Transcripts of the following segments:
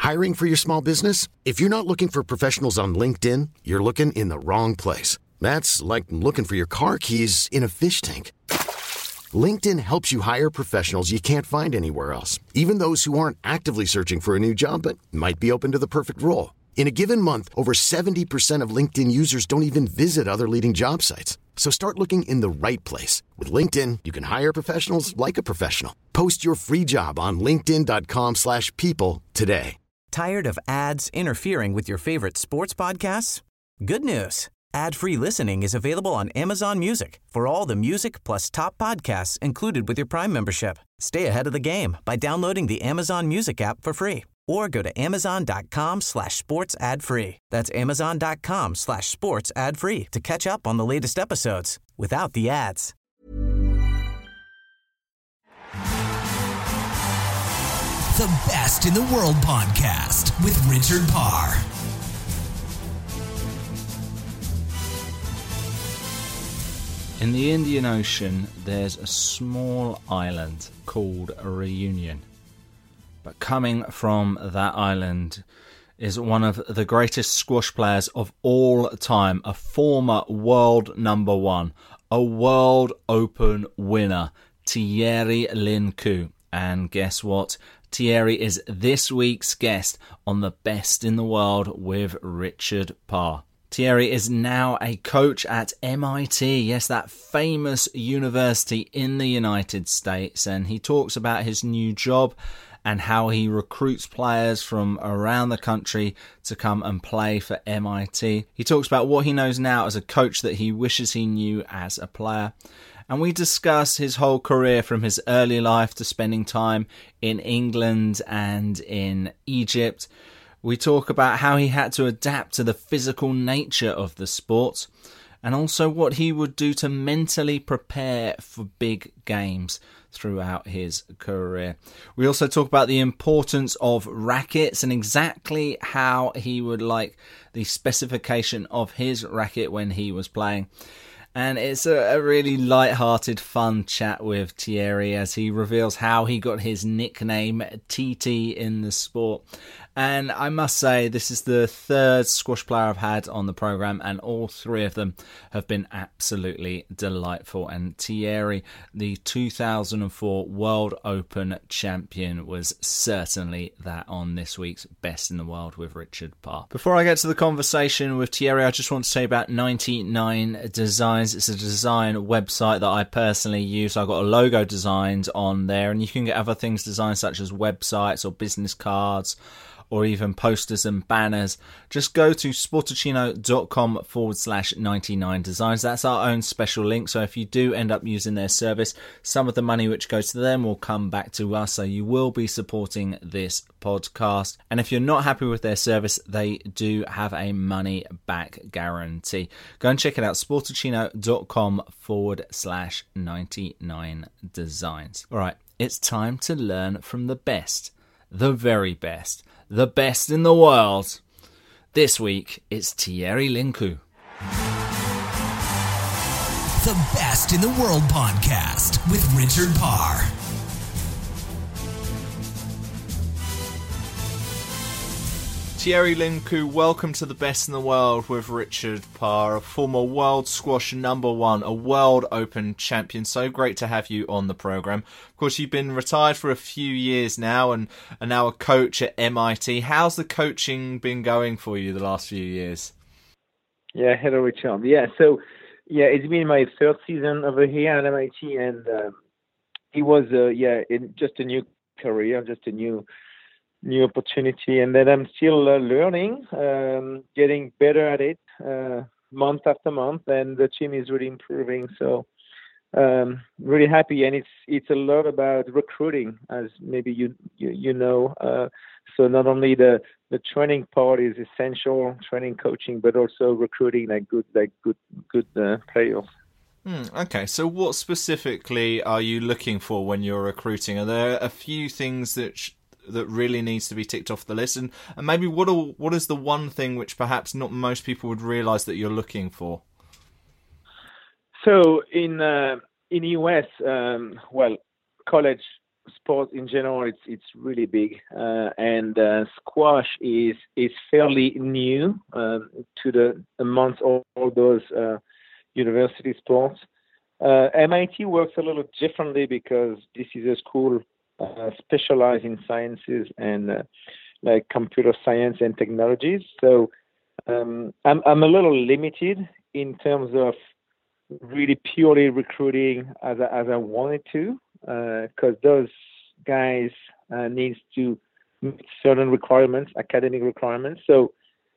Hiring for your small business? If you're not looking for professionals on LinkedIn, you're looking in the wrong place. That's like looking for your car keys in a fish tank. LinkedIn helps you hire professionals you can't find anywhere else, even those who aren't actively searching for a new job but might be open to the perfect role. In a given month, over 70% of LinkedIn users don't even visit other leading job sites. So start looking in the right place. With LinkedIn, you can hire professionals like a professional. Post your free job on linkedin.com/people today. Tired of ads interfering with your favorite sports podcasts? Good news. Ad-free listening is available on Amazon Music for all the music plus top podcasts included with your Prime membership. Stay ahead of the game by downloading the Amazon Music app for free or go to amazon.com/sports ad free. That's amazon.com/sports ad free to catch up on the latest episodes without the ads. The Best in the World podcast with Richard Parr. In the Indian Ocean, there's a small island called Reunion. But coming from that island is one of the greatest squash players of all time, a former world number one, a World Open winner, Thierry Lincu. And guess what? Thierry is this week's guest on The Best in the World with Richard Parr. Thierry is now a coach at MIT, yes, that famous university in the United States, and he talks about his new job and how he recruits players from around the country to come and play for MIT. He talks about what he knows now as a coach that he wishes he knew as a player. And we discuss his whole career from his early life to spending time in England and in Egypt. We talk about how he had to adapt to the physical nature of the sport and also what he would do to mentally prepare for big games throughout his career. We also talk about the importance of rackets and exactly how he would like the specification of his racket when he was playing. And it's a really light-hearted, fun chat with Thierry as he reveals how he got his nickname TT in the sport. And I must say, this is the third squash player I've had on the programme, and all three of them have been absolutely delightful. And Thierry, the 2004 World Open champion, was certainly that on this week's Best in the World with Richard Parr. Before I get to the conversation with Thierry, I just want to say about 99 Designs. It's a design website that I personally use. I've got a logo designed on there, and you can get other things designed such as websites or business cards, or even posters and banners. Just go to sportacino.com/99 designs. That's our own special link. So if you do end up using their service, some of the money which goes to them will come back to us. So you will be supporting this podcast. And if you're not happy with their service, they do have a money back guarantee. Go and check it out. sportacino.com/99 designs. All right, it's time to learn from the best, the very best, the best in the world. This week, it's Thierry Lincu. The Best in the World podcast with Richard Parr. Thierry Lincu, welcome to The Best in the World with Richard Parr, a former world squash number one, a World Open champion. So great to have you on the programme. Of course, you've been retired for a few years now and are now a coach at MIT. How's the coaching been going for you the last few years? Yeah, hello, Richard. It's been my third season over here at MIT, and it was, just a new career, just a new opportunity, and then I'm still learning, getting better at it month after month, and the team is really improving. So really happy, and it's a lot about recruiting, as maybe you know. So not only the training part is essential, training, coaching, but also recruiting good players. Okay, so what specifically are you looking for when you're recruiting? Are there a few things that really needs to be ticked off the list, and maybe what is the one thing which perhaps not most people would realise that you're looking for? So in US, college sport in general, it's really big, and squash is fairly new amongst all those university sports. MIT works a little differently because this is a school specialized in sciences and like computer science and technologies. So I'm a little limited in terms of really purely recruiting as I wanted to, because those guys needs to meet certain requirements, academic requirements. So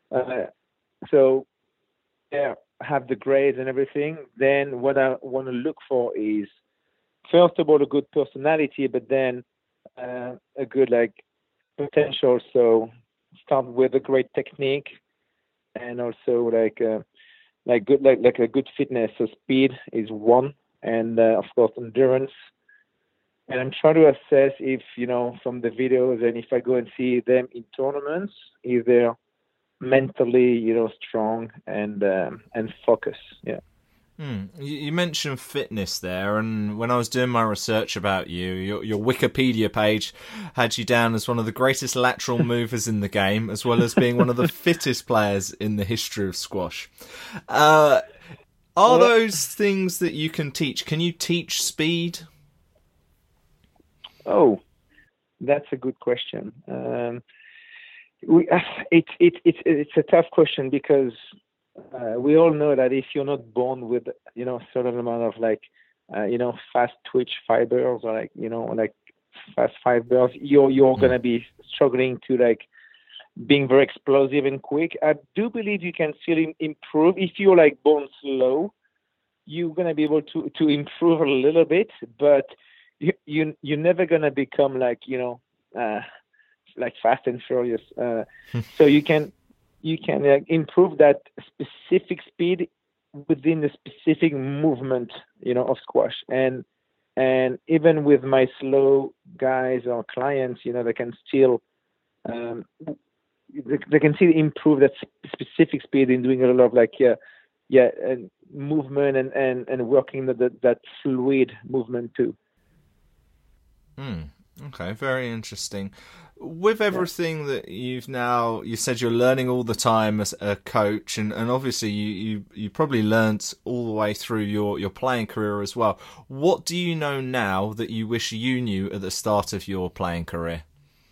yeah, have the grades and everything. Then what I want to look for is, first of all, a good personality, but then a good like potential. So start with a great technique, and also like a good fitness. So speed is one, and of course endurance. And I'm trying to assess if, from the videos, and if I go and see them in tournaments, if they're mentally, strong and focused. Yeah. You mentioned fitness there, and when I was doing my research about you, your Wikipedia page had you down as one of the greatest lateral movers in the game, as well as being one of the fittest players in the history of squash. Are those things that you can teach? Can you teach speed? Oh, that's a good question. It's a tough question because we all know that if you're not born with a certain amount of fast twitch fibers, or like fast fibers, you're gonna be struggling to being very explosive and quick. I do believe you can still improve if you're born slow. You're gonna be able to improve a little bit, but you're never gonna become like Fast and Furious. So you can improve that specific speed within the specific movement, of squash. And even with my slow guys or clients, they can still improve that specific speed in doing a lot of and movement and working that fluid movement too. Okay, very interesting. With everything that you said you're learning all the time as a coach, and obviously you probably learnt all the way through your playing career as well. What do you know now that you wish you knew at the start of your playing career?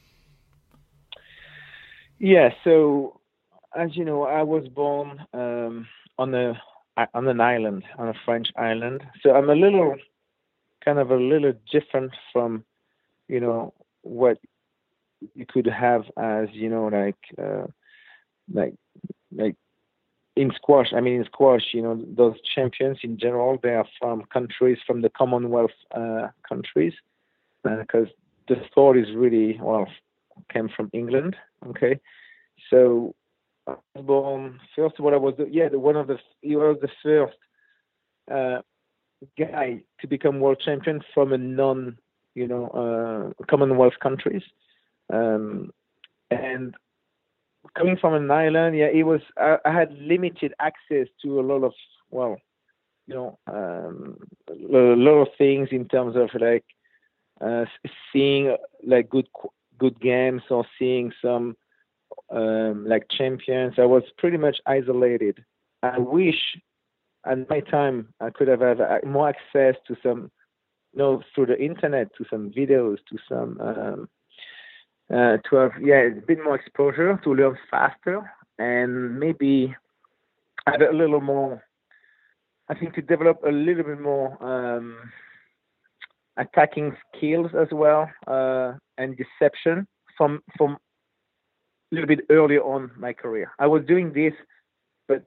Yeah, so as you know, I was born on an island, on a French island. So I'm a little different from what you could have as like in squash. I mean, in squash, those champions in general, they are from the Commonwealth countries, because the sport is really came from England. Okay, so I was born. First of all, I was the first guy to become world champion from a non Commonwealth countries. And coming from an island, it was, I had limited access to a lot of, a lot of things in terms of seeing good games or seeing some champions. I was pretty much isolated. I wish at my time I could have had more access to some, through the internet, to some videos, to some, to have a bit more exposure, to learn faster, and maybe have a little more, I think, to develop a little bit more attacking skills as well, and deception from a little bit earlier on my career. I was doing this, but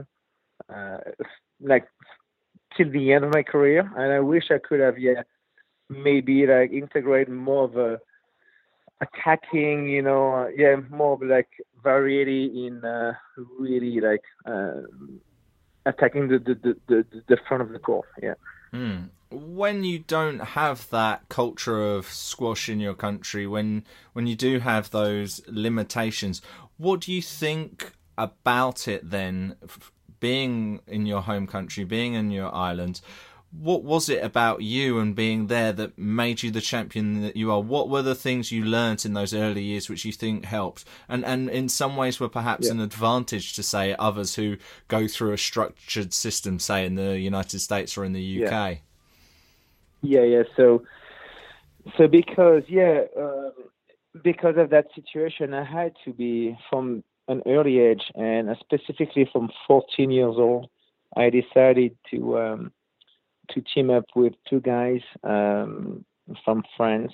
till the end of my career, and I wish I could have maybe integrate more of a attacking, more of variety in really attacking the front of the court. Yeah. When you don't have that culture of squash in your country, when you do have those limitations, what do you think about it then? Being in your home country, being in your island, what was it about you and being there that made you the champion that you are? What were the things you learnt in those early years which you think helped, and in some ways were perhaps an advantage to, say, others who go through a structured system, say in the United States or in the UK? Yeah. So because of that situation, I had to be from an early age, and specifically from 14 years old, I decided to team up with two guys from France.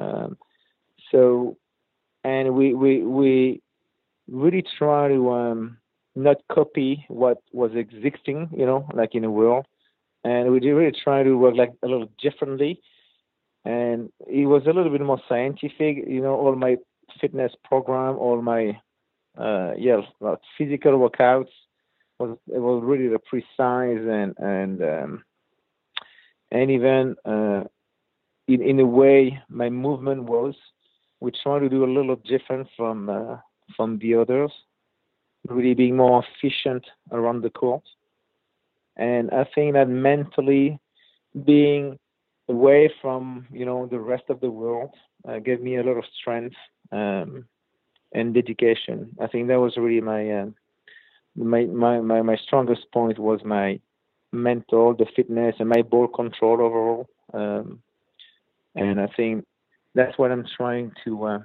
And we really try to not copy what was existing, like in the world, and we really try to work like a little differently. And it was a little bit more scientific, all my fitness program, all my physical workouts was really precise and even in a way my movement was. We try to do a little different from the others, really being more efficient around the court. And I think that mentally being away from the rest of the world gave me a lot of strength and dedication. I think that was really my strongest point was my mental, the fitness, and my ball control overall. And I think that's what I'm trying to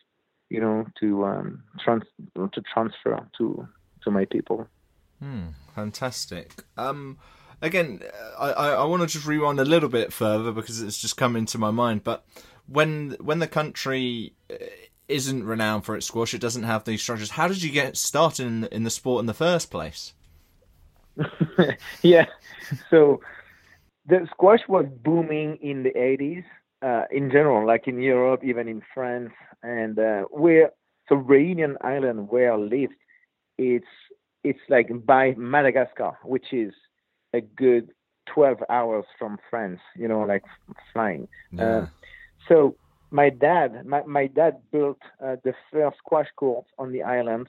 transfer to my people. Fantastic. Again, I want to just rewind a little bit further because it's just come into my mind. But when the country isn't renowned for its squash, it doesn't have these structures. How did you get started in the sport in the first place? Yeah, so the squash was booming in the 80s in general, like in Europe, even in France, and Réunion Island where I lived, it's like by Madagascar, which is a good 12 hours from France, like flying. Yeah. So my dad built the first squash court on the island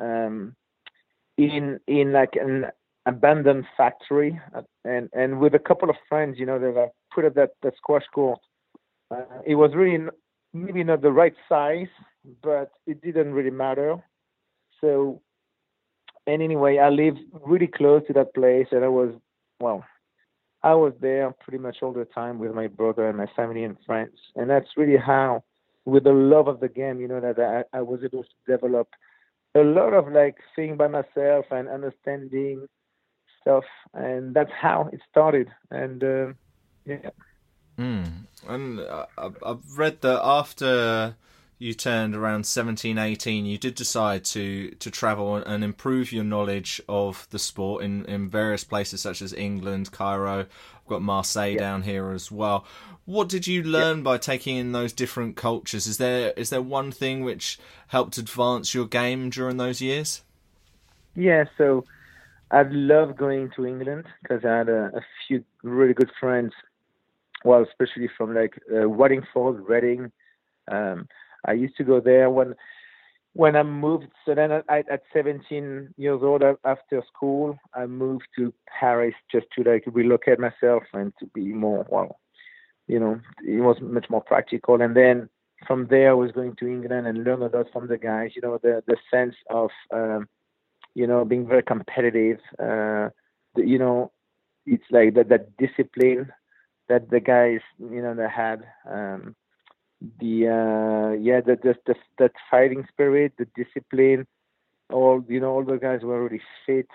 in like an abandoned factory, and with a couple of friends, they put up that squash court. It was really maybe not the right size, but it didn't really matter. So, and anyway, I lived really close to that place, and I was there pretty much all the time with my brother and my family and friends. And that's really how, with the love of the game, that I was able to develop a lot of like things by myself and understanding stuff. And that's how it started. And yeah. And I've read that after you turned around 17, 18, you did decide to travel and improve your knowledge of the sport in various places such as England, Cairo. I've got Marseille down here as well. What did you learn by taking in those different cultures? Is there one thing which helped advance your game during those years? Yeah, so I loved going to England because I had a few really good friends, especially from like Waddingford, Reading. I used to go there when I moved. So then at 17 years old, after school, I moved to Paris just to like relocate myself and to be more, it was much more practical. And then from there, I was going to England and learn a lot from the guys, the sense of, being very competitive. It's like that discipline that the guys, they had. That fighting spirit, the discipline, all the guys were really fit.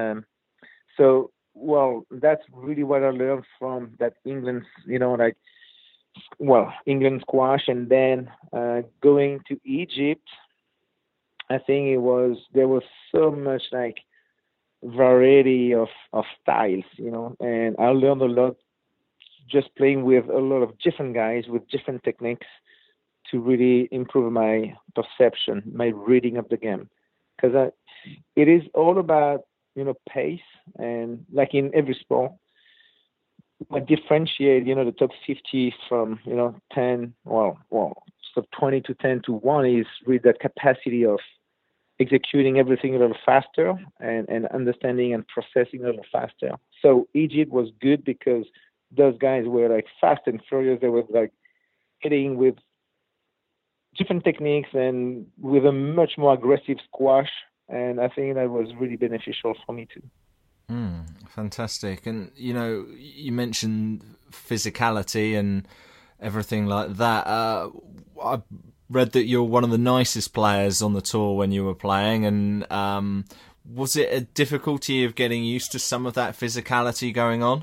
That's really what I learned from that England, England squash. And then going to Egypt, I think there was so much like variety of styles, and I learned a lot just playing with a lot of different guys with different techniques to really improve my perception, my reading of the game. Because it is all about, pace, and like in every sport, I differentiate, the top 50 from, 10, so 20 to 10 to 1 is really that capacity of executing everything a little faster and understanding and processing a little faster. So Egypt was good because those guys were like fast and furious. They were like hitting with different techniques and with a much more aggressive squash. And I think that was really beneficial for me too. Fantastic. And, you mentioned physicality and everything like that. I read that you're one of the nicest players on the tour when you were playing. And was it a difficulty of getting used to some of that physicality going on?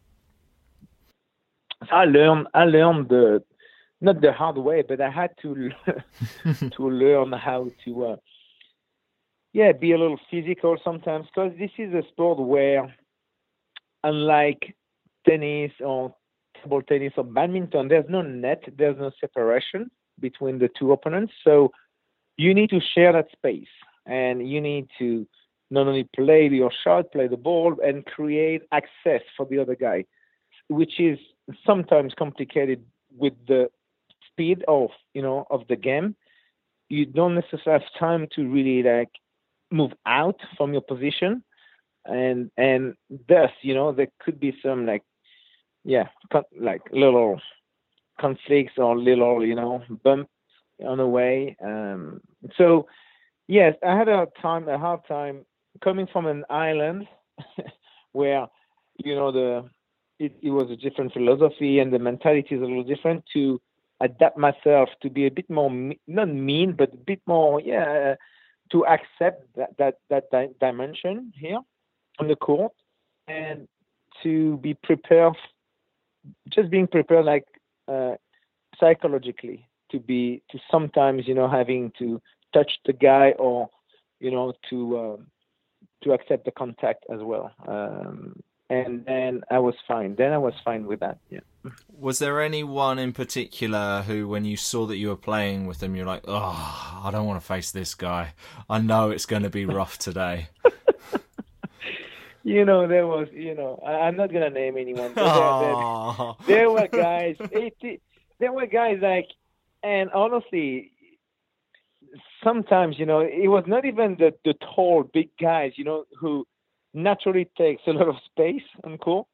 I learned not the hard way, but I had to to learn how to be a little physical sometimes, because this is a sport where, unlike tennis or table tennis or badminton, there's no net, there's no separation between the two opponents. So you need to share that space, and you need to not only play your shot, play the ball, and create access for the other guy, which is sometimes complicated with the speed of the game. You don't necessarily have time to really move out from your position, and thus there could be some little conflicts or little bump on the way. So yes, I had a hard time coming from an island where it was a different philosophy and the mentality is a little different, to adapt myself to be a bit more not mean, but a bit more to accept that dimension here on the court, and to be prepared, just being prepared psychologically to sometimes having to touch the guy, or to accept the contact as well. And then I was fine. Then I was fine with that. Yeah. Was there anyone in particular who, when you saw that you were playing with them, you're like, oh, I don't want to face this guy. I know it's going to be rough today. There was, I'm not going to name anyone. But there were guys. There were guys and honestly, sometimes, it was not even the tall, big guys, who naturally takes a lot of space on court.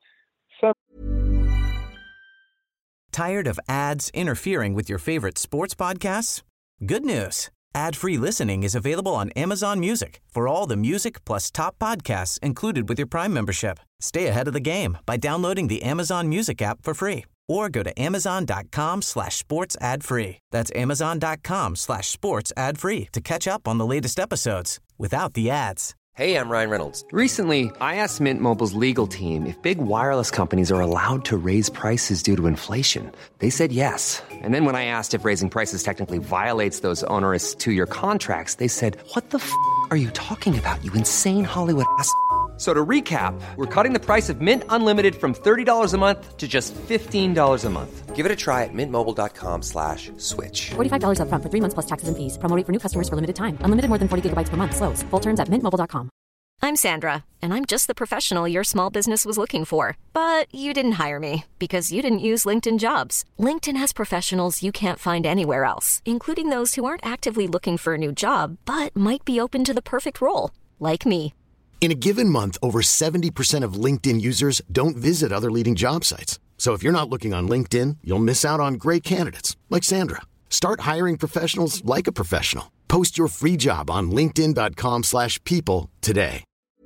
Tired of ads interfering with your favorite sports podcasts? Good news. Ad-free listening is available on Amazon Music for all the music plus top podcasts included with your Prime membership. Stay ahead of the game by downloading the Amazon Music app for free, or go to amazon.com/sports ad free. That's amazon.com/sports ad free to catch up on the latest episodes without the ads. Hey, I'm Ryan Reynolds. Recently, I asked Mint Mobile's legal team if big wireless companies are allowed to raise prices due to inflation. They said yes. And then when I asked if raising prices technically violates those onerous 2-year contracts, they said, "What the f*** are you talking about, you insane Hollywood ass?" So to recap, we're cutting the price of Mint Unlimited from $30 a month to just $15 a month. Give it a try at mintmobile.com/switch. $45 up front for 3 months plus taxes and fees. Promo rate for new customers for limited time. Unlimited more than 40 gigabytes per month. Slows full terms at mintmobile.com. I'm Sandra, and I'm just the professional your small business was looking for. But you didn't hire me because you didn't use LinkedIn Jobs. LinkedIn has professionals you can't find anywhere else, including those who aren't actively looking for a new job, but might be open to the perfect role, like me. In a given month, over 70% of LinkedIn users don't visit other leading job sites. So if you're not looking on LinkedIn, you'll miss out on great candidates like Sandra. Start hiring professionals like a professional. Post your free job on linkedin.com/people today.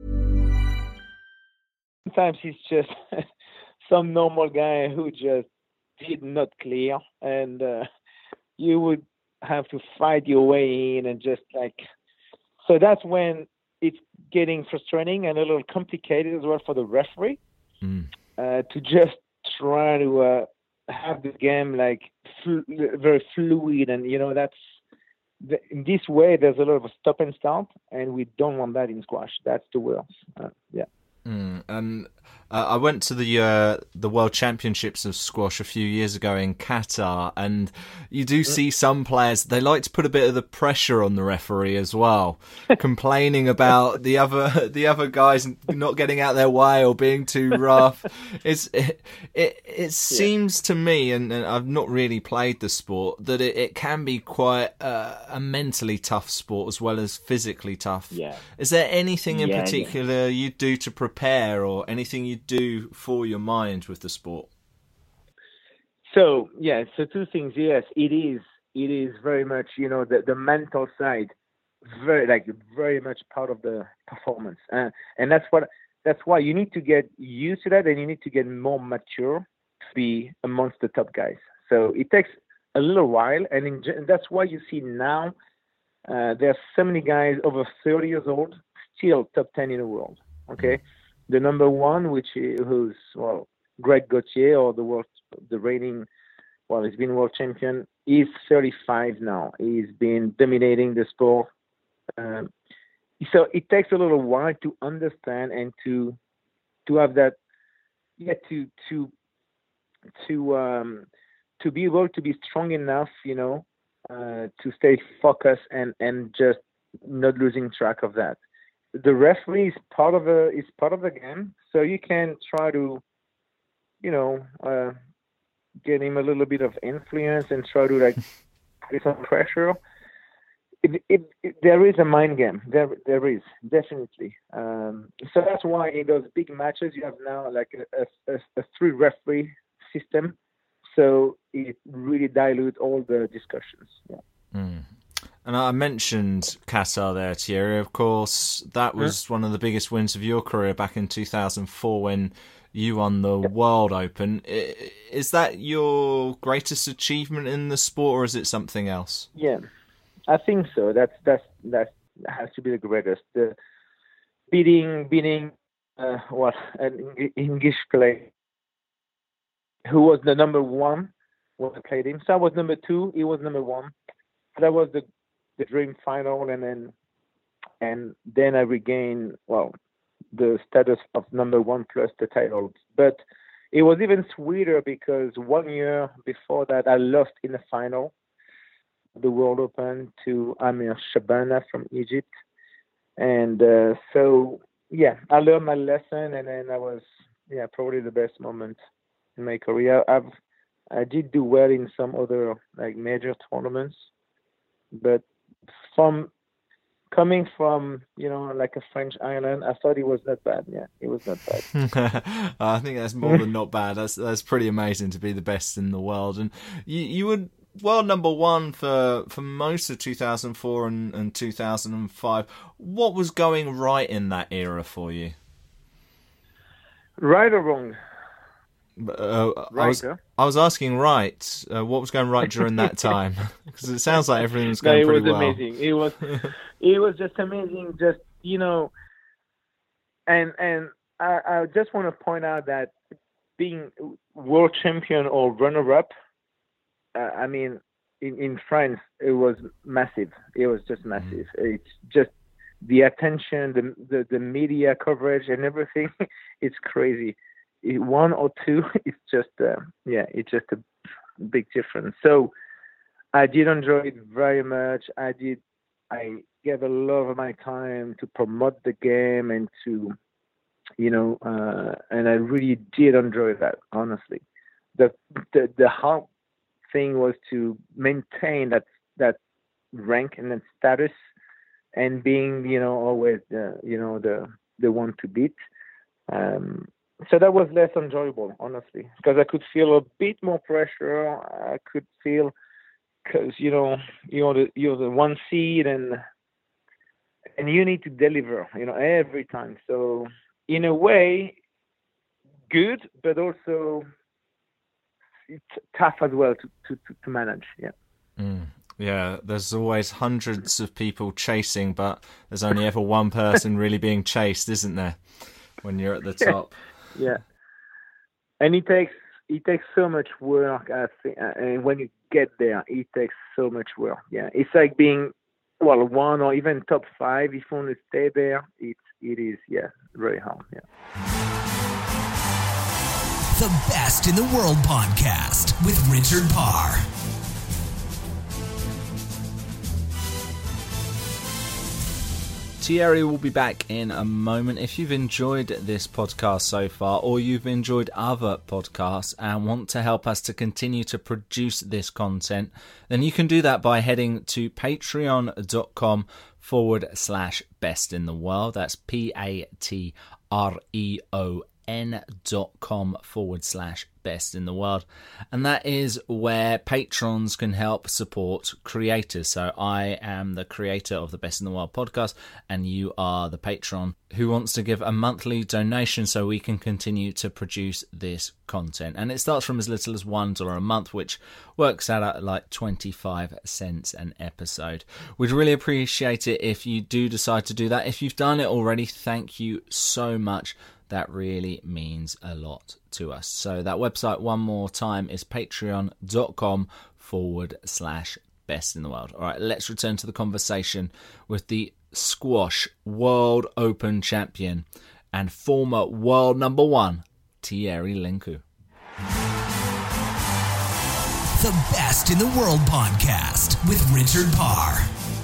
Sometimes he's just some normal guy who just did not clear, and you would have to fight your way in, and just so that's when it's getting frustrating and a little complicated as well for the referee to just try to have the game very fluid, and in this way there's a lot of a stop and start, and we don't want that in squash. That's the worst. And I went to the World Championships of Squash a few years ago in Qatar, and you do see some players, they like to put a bit of the pressure on the referee as well, complaining about the other guys not getting out their way or being too rough. It seems to me, and I've not really played the sport, that it can be quite a mentally tough sport as well as physically tough. Yeah. Is there anything in particular you do to prepare, or anything you do for your mind with the sport? So two things. Yes, it is very much, the mental side, very much part of the performance, and that's why you need to get used to that, and you need to get more mature to be amongst the top guys. So it takes a little while, and that's why you see now there's so many guys over 30 years old still top 10 in the world. Okay, the number one, who's Greg Gauthier, or the reigning, he's been world champion. He's 35 now. He's been dominating the sport. So it takes a little while to understand and to have that, to be able to be strong enough, to stay focused and just not losing track of that. The referee is part of the game, so you can try to, get him a little bit of influence and try to put some pressure. There is a mind game. There is definitely. So that's why in those big matches you have now a 3 referee system. So it really dilutes all the discussions. Yeah. Mm. And I mentioned Qatar there, Thierry. Of course, that was one of the biggest wins of your career back in 2004 when you won the World Open. Is that your greatest achievement in the sport, or is it something else? Yeah, I think so. That has to be the greatest. The beating an English player who was the number 1 when I played him. So I was number 2. He was number 1. That was the dream final, and then I regained the status of number 1 plus the title. But it was even sweeter because 1 year before that I lost in the final of the World Open to Amir Shabana from Egypt, and I learned my lesson, and then I was probably the best moment in my career. I did do well in some other major tournaments, but coming from a French island, I thought it was not bad. Yeah, it was not bad. I think that's more than not bad. That's pretty amazing to be the best in the world, and you were world number 1 for most of 2004 and 2005. What was going right in that era for you? Right or wrong? I was asking what was going right during that time, because it sounds like everything was going pretty well. Amazing. It was just amazing. Just and I just want to point out that being world champion or runner-up, in France, it was massive. It was just massive. It's just the attention, the media coverage, and everything. It's crazy. 1 or 2, it's just it's just a big difference. So I did enjoy it very much. I gave a lot of my time to promote the game and to and I really did enjoy that, honestly. The hard thing was to maintain that rank and that status, and being always the one to beat. So that was less enjoyable, honestly, because I could feel a bit more pressure. I could feel, because you're the 1 seed, and you need to deliver every time. So in a way, good, but also it's tough as well to manage. Yeah. Yeah, there's always hundreds of people chasing, but there's only ever one person really being chased, isn't there, when you're at the top? Yeah, and it takes so much work. I think, and when you get there, it takes so much work. Yeah, it's like being 1 or even top 5. If you want to stay there, it is very hard. Yeah. The Best in the World podcast with Richard Parr. Thierry will be back in a moment. If you've enjoyed this podcast so far, or you've enjoyed other podcasts and want to help us to continue to produce this content, then you can do that by heading to patreon.com/bestintheworld. That's PATREON.com/bestintheworld. patreon.com/best in the world. And that is where patrons can help support creators. So I am the creator of the Best in the World podcast, and you are the patron who wants to give a monthly donation so we can continue to produce this content. And it starts from as little as $1 a month, which works out at like 25 cents an episode. We'd really appreciate it if you do decide to do that. If you've done it already, thank you so much. That really means a lot to us. So that website one more time is patreon.com/best in the world. All right, let's return to the conversation with the squash World Open champion and former world number 1, Thierry Linkou. The Best in the World podcast with Richard Parr.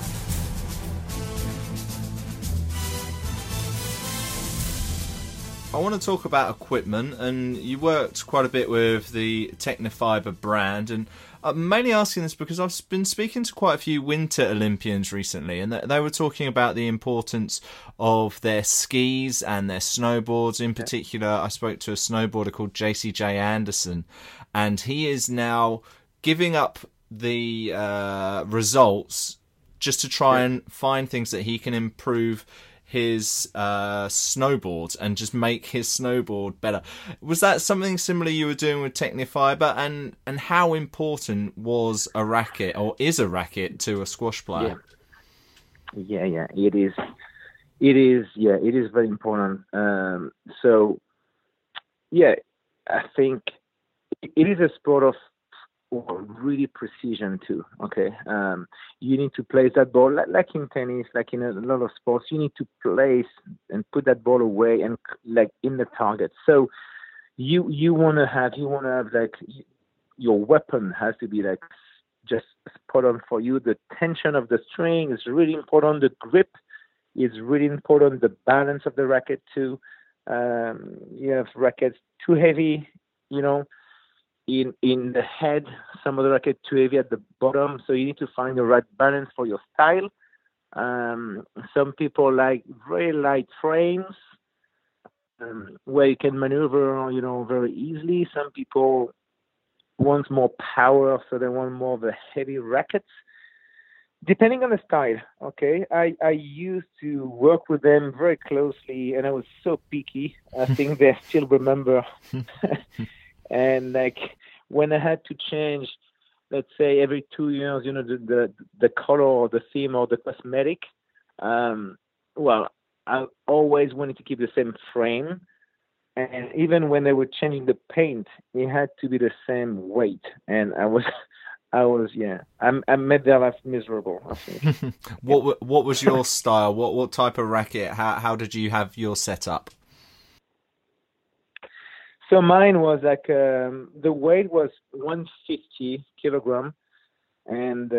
I want to talk about equipment, and you worked quite a bit with the Tecnifibre brand, and I'm mainly asking this because I've been speaking to quite a few Winter Olympians recently, and they were talking about the importance of their skis and their snowboards. In particular, I spoke to a snowboarder called JCJ Anderson, and he is now giving up the results just to try and find things that he can improve his snowboards and just make his snowboard better. Was that something similar you were doing with Tecnifibre, and how important was a racket, or is a racket, to a squash player? Yeah, it is very important. I think it is a sport of really precision too. Okay, you need to place that ball like in tennis, like in a lot of sports. You need to place and put that ball away and like in the target. So you want to have like your weapon has to be like just spot on for you. The tension of the string is really important. The grip is really important. The balance of the racket too. You have rackets too heavy, in the head, some of the racket too heavy at the bottom, so you need to find the right balance for your style. Some people like very light frames where you can maneuver, very easily. Some people want more power, so they want more of a heavy racket. Depending on the style, okay? I used to work with them very closely, and I was so picky. I think they still remember. And like when I had to change, let's say every 2 years, the color or the theme or the cosmetic, I always wanted to keep the same frame. And even when they were changing the paint, it had to be the same weight. And I made their life miserable, I think. What was your style? What type of racket? How did you have your setup? So mine was like the weight was 150 kilogram, and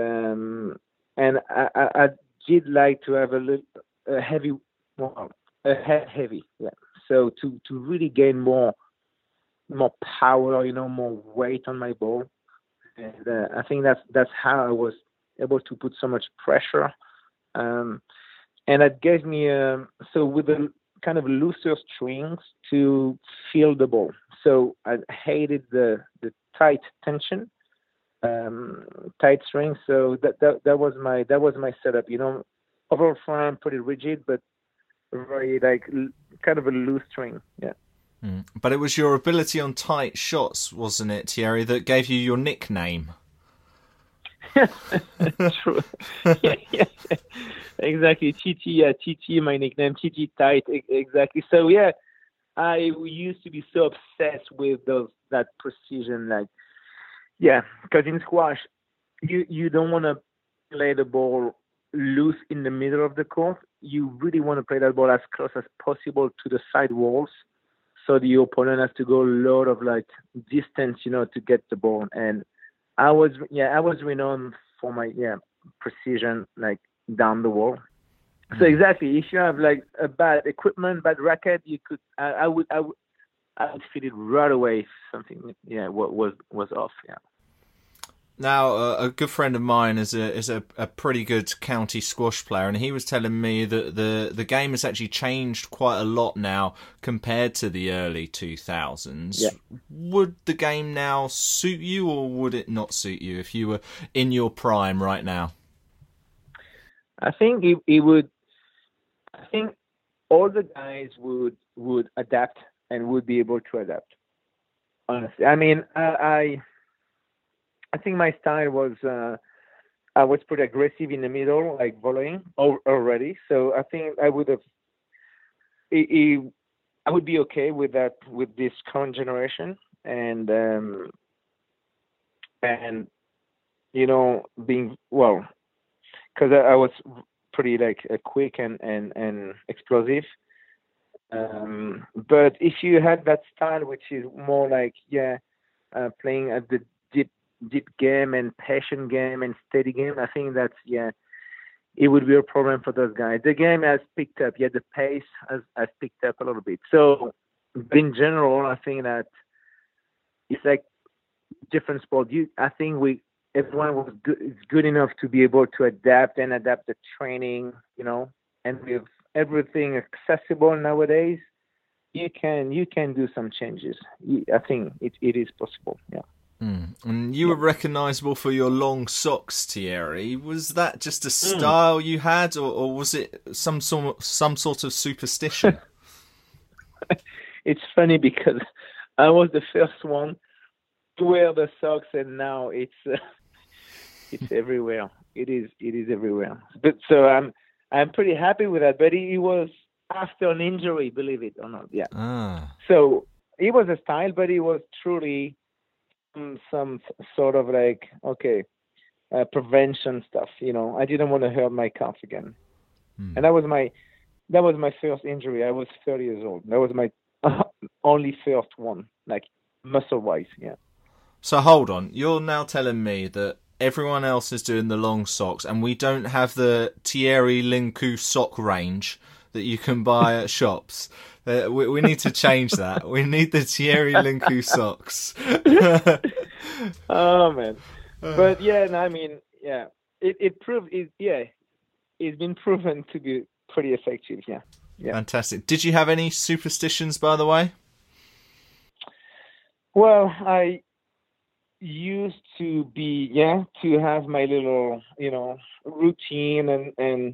I did like to have a heavy, heavy, yeah. So to really gain more power, more weight on my ball, and I think that's how I was able to put so much pressure, and it gave me so with the kind of looser strings to feel the ball. So I hated the tight tension, tight strings. So that was my setup. Overall frame pretty rigid, but very like kind of a loose string. Yeah. But it was your ability on tight shots, wasn't it, Thierry, that gave you your nickname? True. Yeah. Exactly. TT, my nickname, TT Tight. Exactly. So yeah, I used to be so obsessed with that precision, because in squash, you don't want to play the ball loose in the middle of the court. You really want to play that ball as close as possible to the side walls, so the opponent has to go a lot of distance, to get the ball. And I was renowned for my precision, down the wall. So exactly, if you have a bad equipment, bad racket, you could I would feel it right away if something was off. Yeah. Now, a good friend of mine is a pretty good county squash player, and he was telling me that the game has actually changed quite a lot now compared to the early 2000s. Yeah. Would the game now suit you, or would it not suit you if you were in your prime right now? I think it would. I think all the guys would adapt and would be able to adapt. Honestly, I mean, I think my style was I was pretty aggressive in the middle, like volleying already. So I think I would have. I would be okay with that with this current generation, and you know, being well, because I was pretty like quick and explosive. But if you had that style, which is more like playing at the deep game and passion game and steady game, I think that's it would be a problem for those guys. The game has picked up, the pace has picked up a little bit. So in general, I think that it's like different sport. I think everyone was good enough to be able to adapt the training, you know, and with everything accessible nowadays, you can do some changes. I think it is possible. Yeah. And you were recognisable for your long socks, Thierry. Was that just a style you had, or was it some sort of superstition? It's funny because I was the first one to wear the socks, and now it's everywhere. It is everywhere. But so I'm pretty happy with that. But it was after an injury, believe it or not. Yeah. So it was a style, but it was truly some sort of like prevention stuff. You know, I didn't want to hurt my calf again, and that was my first injury. I was 30 years old. That was my only first one, like muscle wise. Yeah. So hold on, you're now telling me that everyone else is doing the long socks, and we don't have the Thierry Linkou sock range that you can buy at shops. We need to change that. We need the Thierry Linkou socks. Oh man, but I mean, it's been proven to be pretty effective. Yeah. Fantastic. Did you have any superstitions, by the way? Well, I used to to have my little, you know, routine, and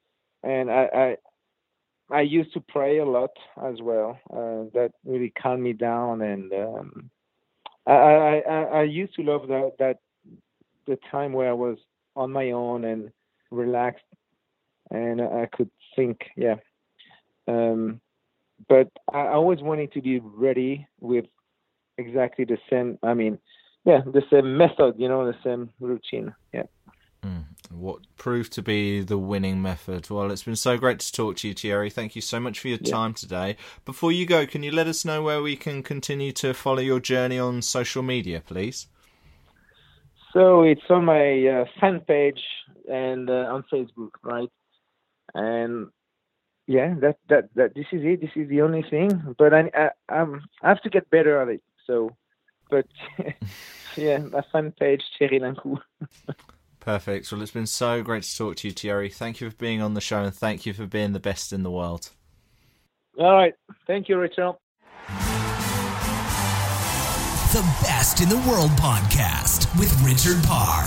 I used to pray a lot as well. That really calmed me down, and I used to love that the time where I was on my own and relaxed, and I could think. But I always wanted to be ready with exactly the same. I mean, the same method, you know, the same routine. Yeah. What proved to be the winning method. Well, it's been so great to talk to you, Thierry. Thank you so much for your time today. Before you go, can you let us know where we can continue to follow your journey on social media, please? So it's on my fan page and on Facebook, right? And that this is it. This is the only thing. But I have to get better at it. So, but my fan page, Thierry Linkou. Perfect. Well, it's been so great to talk to you, Thierry. Thank you for being on the show, and thank you for being the best in the world. All right. Thank you, Richard. The Best in the World podcast with Richard Parr.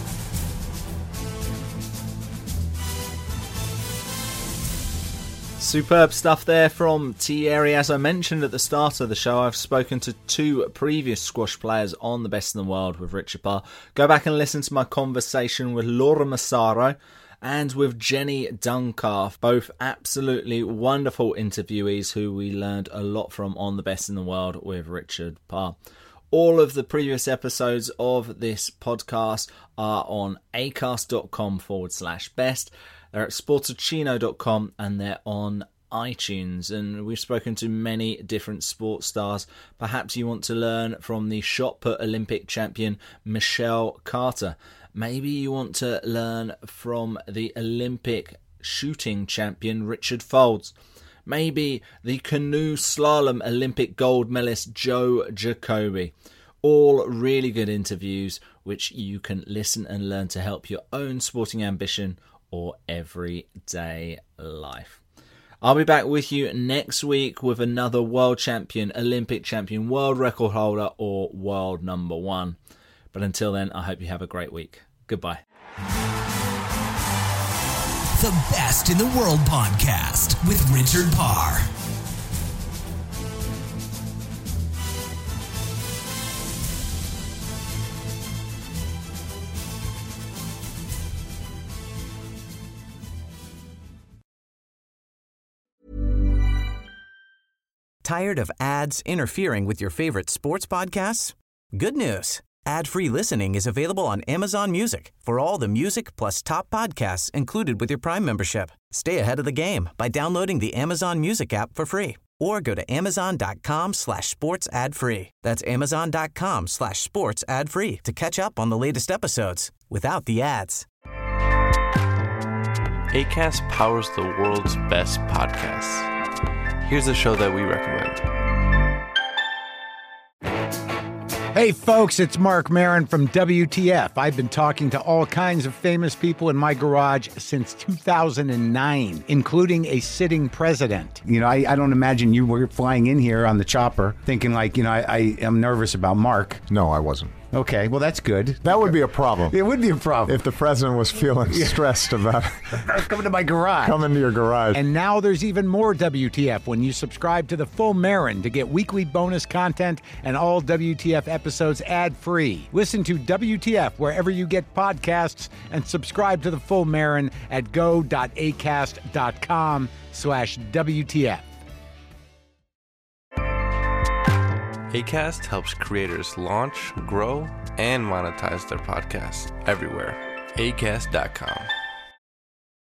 Superb stuff there from Thierry. As I mentioned at the start of the show, I've spoken to two previous squash players on The Best in the World with Richard Parr. Go back and listen to my conversation with Laura Massaro and with Jenny Duncalf, both absolutely wonderful interviewees who we learned a lot from on The Best in the World with Richard Parr. All of the previous episodes of this podcast are on acast.com/best. They're at sportocchino.com and they're on iTunes. And we've spoken to many different sports stars. Perhaps you want to learn from the shot put Olympic champion Michelle Carter. Maybe you want to learn from the Olympic shooting champion Richard Folds. Maybe the canoe slalom Olympic gold medalist Joe Jacoby. All really good interviews which you can listen and learn to help your own sporting ambition or everyday life. I'll be back with you next week with another world champion, Olympic champion, world record holder, or world number one. But until then, I hope you have a great week. Goodbye. The Best in the World podcast with Richard Parr. Tired of ads interfering with your favorite sports podcasts? Good news. Ad-free listening is available on Amazon Music for all the music plus top podcasts included with your Prime membership. Stay ahead of the game by downloading the Amazon Music app for free or go to amazon.com/sports ad free. That's amazon.com/sports ad free to catch up on the latest episodes without the ads. Acast powers the world's best podcasts. Here's a show that we recommend. Hey folks, it's Mark Maron from WTF. I've been talking to all kinds of famous people in my garage since 2009, including a sitting president. You know, I don't imagine you were flying in here on the chopper thinking like, you know, I am nervous about Mark. No, I wasn't. Okay, well, that's good. That would be a problem. It would be a problem. If the president was feeling stressed about coming to my garage. Coming to your garage. And now there's even more WTF when you subscribe to the Full Marin to get weekly bonus content and all WTF episodes ad-free. Listen to WTF wherever you get podcasts and subscribe to the Full Marin at go.acast.com/WTF. Acast helps creators launch, grow, and monetize their podcasts everywhere. Acast.com.